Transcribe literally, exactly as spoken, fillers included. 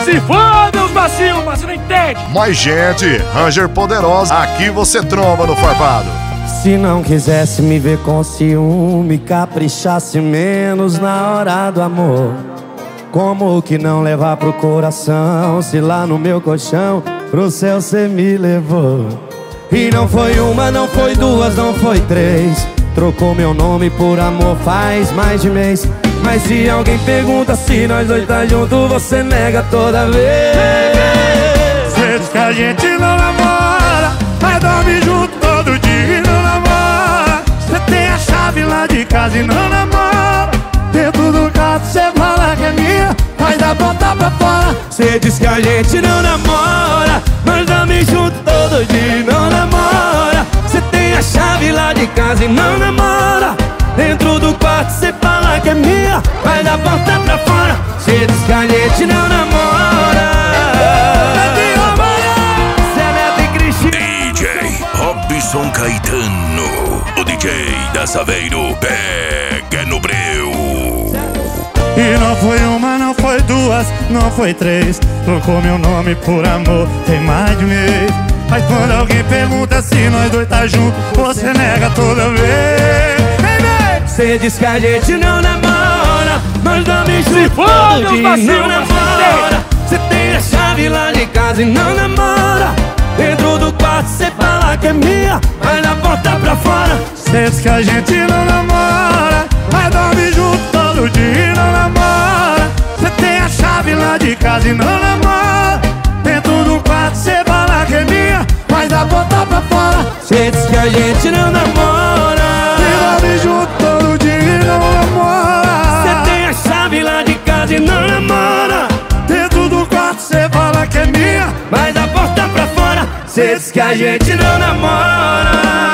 Se foda os macios, mas você não entende. Mais gente, Ranger poderosa, aqui você tromba no farpado. Se não quisesse me ver com ciúme, caprichasse menos na hora do amor. Como que não levar pro coração, se lá no meu colchão pro céu cê me levou? E não foi uma, não foi duas, não foi três. Trocou meu nome por amor faz mais de mês. Mas se alguém pergunta se nós dois tá junto, você nega toda vez. Cê diz que a gente não namora, mas dorme junto todo dia e não namora. Cê tem a chave lá de casa e não namora. Dentro do quarto cê fala que é minha, mas da porta pra fora. Cê diz que a gente não namora, mas dorme junto todo dia e não namora. Cê tem a chave lá de casa e não namora. Dentro do quarto cê fala que é minha, mas da porta pra fora. Cê diz que a gente não namora. Cê é Neto e Cristina. D J Robson Caetano, o D J da Saveiro, pega no breu. E não foi uma, não foi duas, não foi três. Trocou meu nome por amor, tem mais de mês. Mas quando alguém pergunta se nós dois tá junto, você nega toda vez. Cê diz que a gente não namora, mas dorme junto foda, todo dia e não namora. Cê tem a chave lá de casa e não namora. Dentro do quarto cê fala que é minha, mas na porta pra fora. Cê diz que a gente não namora, mas dorme junto todo dia e não namora. Cê tem a chave lá de casa e não namora. Dentro do quarto cê fala que é minha, mas da porta pra fora. Cê diz que a gente não namora, e dorme junto todo dia e não namora. cê tem a chave lá de casa e não namora. Dentro do quarto cê fala que é minha, mas da porta pra fora. Cê diz que a gente não namora.